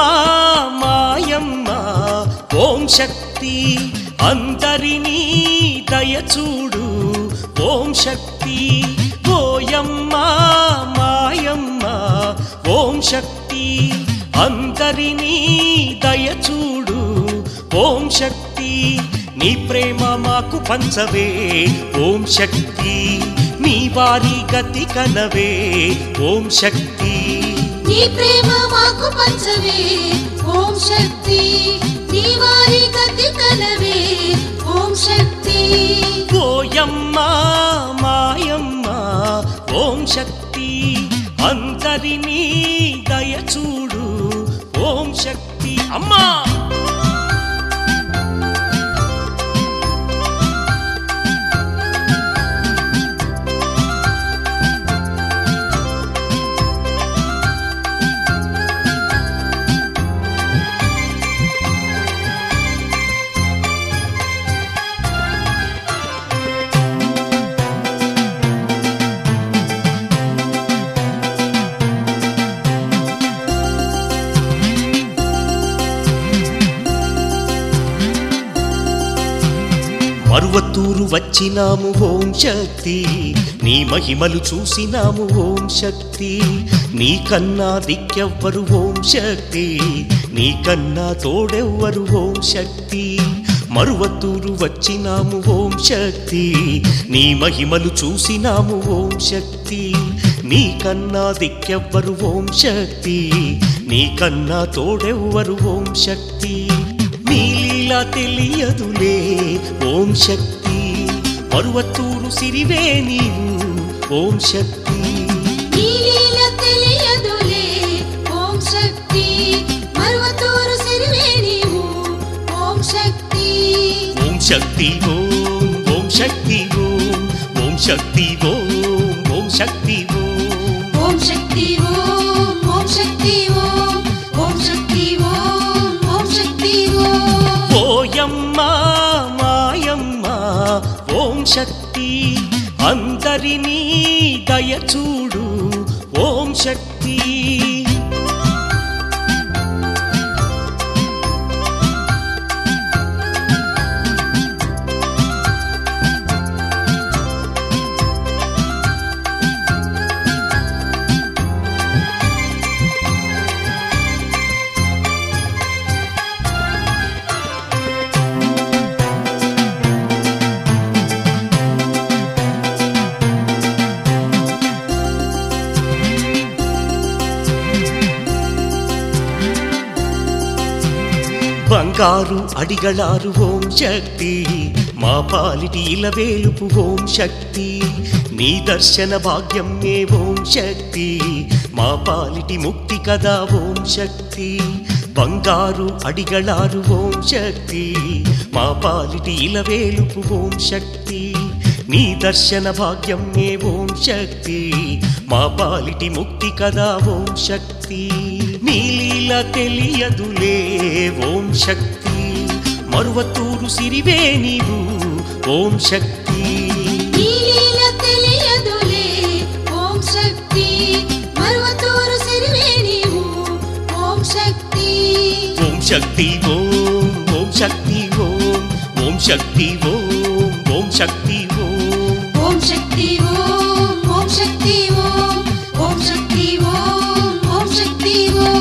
మాయమ్మ ఓం శక్తి అందరినీ దయచూడు ఓం శక్తి ఓయమ్మ మాయమ్మ ఓం శక్తి అందరినీ దయచూడు ఓం శక్తి నీ ప్రేమ మాకు పంచవే ఓం శక్తి నీ వారి గతి కనవే ఓం శక్తి నీ ప్రేమ మాకు పంచవే ఓం శక్తి నీ వారి గతి కనవే ఓం శక్తి ఓయమ్మ మాయమ్మ ఓం శక్తి అందరినీ దయచూడు ఓం శక్తి అమ్మా మరువత్తూరు వచ్చినాము ఓం శక్తి నీ మహిమలు చూసినాము ఓం శక్తి నీ కన్నా దిక్కెవ్వరు ఓం శక్తి నీ కన్నా తోడెవ్వరు ఓం శక్తి మరువత్తూరు వచ్చినాము ఓం శక్తి నీ మహిమలు చూసినాము ఓం శక్తి నీ కన్నా దిక్కెవ్వరు ఓం శక్తి నీ కన్నా తోడెవ్వరు ఓం శక్తి నీ లీల తెలియదులే ఓం శక్తి మరువత్తూరు సిరివే నీవు ఓం శక్తి నీ లీల తెలియదులే ఓం శక్తి మరువత్తూరు సిరివే నీవు ఓం శక్తి ఓం శక్తి ఓం శక్తి ఓం శక్తి ఓం శక్తి ఓం శక్తి ఓం శక్తి ఓం శక్తి ఓం శక్తి ఓయమ్మ మాయమ్మ ఓం శక్తి అందరినీ దయచూడు ఓం శక్తి బంగారు అడిగళారు ఓం శక్తి మా పాలిటి ఇలవేలుపు ఓం శక్తి నీ దర్శన భాగ్యమే ఓం శక్తి మా పాలిటి ముక్తి కదా ఓం శక్తి బంగారు అడిగళారు ఓం శక్తి మా పాలిటి ఇలవేలుపు ఓం శక్తి నీ దర్శన భాగ్యమే ఓం శక్తి మా పాలిటి ముక్తి కదా ఓం శక్తి నీ లీల తెలియదులే ఓం శక్తి మరువత్తూరు సిరివే నీవు ఓం శక్తి నీ లీల తెలియదులే ఓం శక్తి మరువత్తూరు సిరివే నీవు ఓం శక్తి ఓం శక్తి ఓం శక్తి ఓం శక్తి ఓం శక్తి ఓం శక్తి ఓం శక్తి ఓం శక్తి ఓం శక్తి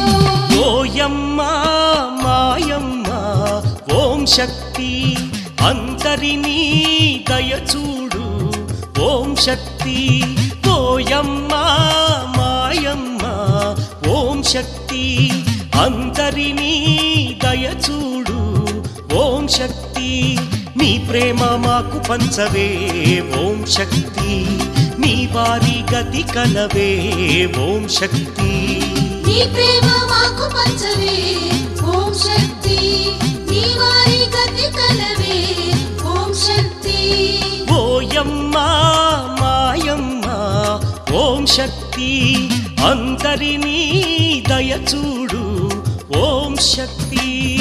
ఓయమ్మ మాయమ్మ ఓం శక్తి అందరినీ దయచూడు ఓం శక్తి ఓయమ్మ మాయమ్మ ఓం శక్తి అందరినీ దయచూడు ఓం శక్తి నీ ప్రేమ మాకు పంచవే ఓం శక్తి నీ వారి గతి కనవే ఓం శక్తి నీ ప్రేమ మాకు పంచవే ఓం శక్తి నీ వారి గతి కనవే ఓం శక్తి ఓయమ్మ మాయమ్మ ఓం శక్తి అందరినీ దయచూడు ఓం శక్తి